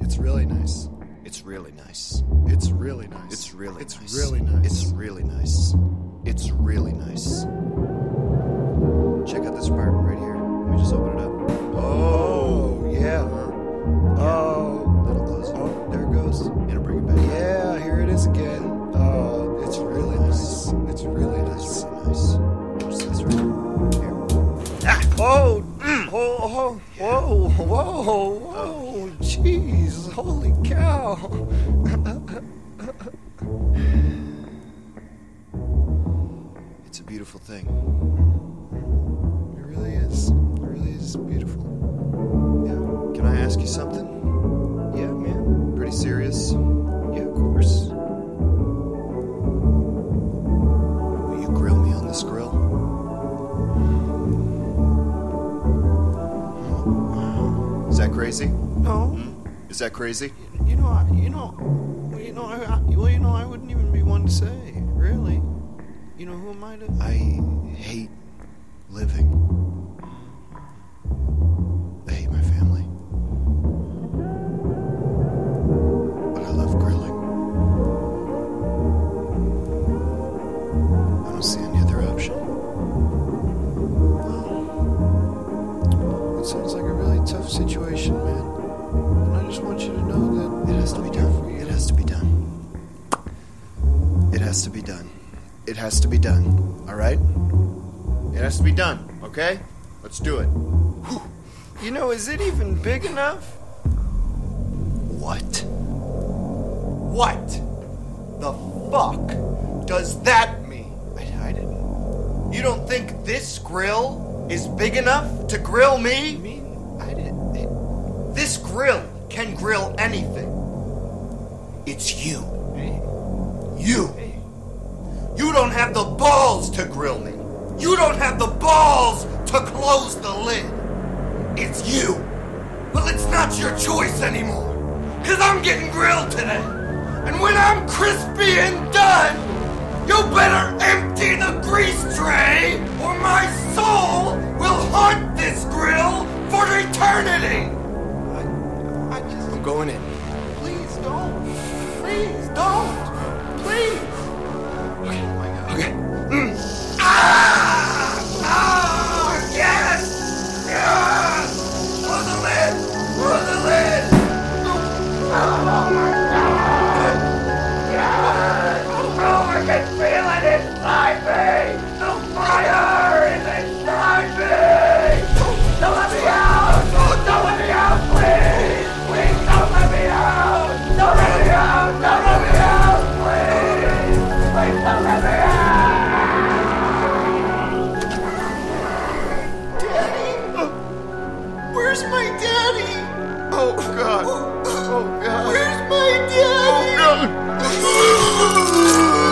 It's really nice. It's really nice. It's really nice. It's really It's nice. really nice. It's really nice. It's really nice. Check out this part right here. Let me just open it up. Oh, yeah. Oh. That'll close it. Oh, there it goes. It'll bring it back. Yeah, here it is again. Oh, it's really nice. It's really nice. Really nice. What's this right here? Oh, whoa, whoa, whoa, whoa, jeez, holy cow. It's a beautiful thing. It really is. It really is beautiful. Yeah. Can I ask you something? Yeah, man. Pretty serious. Yeah, of course. Will you grill me on this grill? Is that crazy? No. Is that crazy? I wouldn't even be one to say, really. You know, who am I to? I hate living. I hate my family. But I love grilling. I don't see any other option. It sounds like a really tough situation, man. And I just want you to know that It has to be done. It has to be done. It has to be done. It has to be done. All right? It has to be done, okay? Let's do it. You know, is it even big enough? What? What the fuck does that mean? I didn't. You don't think this grill is big enough to grill I me? mean, I didn't. This grill can grill anything. It's you. Hey, You. hey. You don't have the balls to grill me. You don't have the balls to close the lid. It's you. Well, it's not your choice anymore. Because I'm getting grilled today. And when I'm crispy and done, you better empty the grease tray or my soul will haunt this grill for eternity. I just. I'm going in. Please don't. Please don't. Please. Okay. Oh my God. Okay. Yes! Yes! Close the lid! Close the lid! Oh my God! Yes! Oh, I can feel it inside me! The fire is inside me! Don't let me out! Don't let me out, please! Please don't let me out! Don't let me out! Don't let me out, please! Please don't let me out! Where's my daddy? Oh God. Oh God. Where's my daddy? Oh God.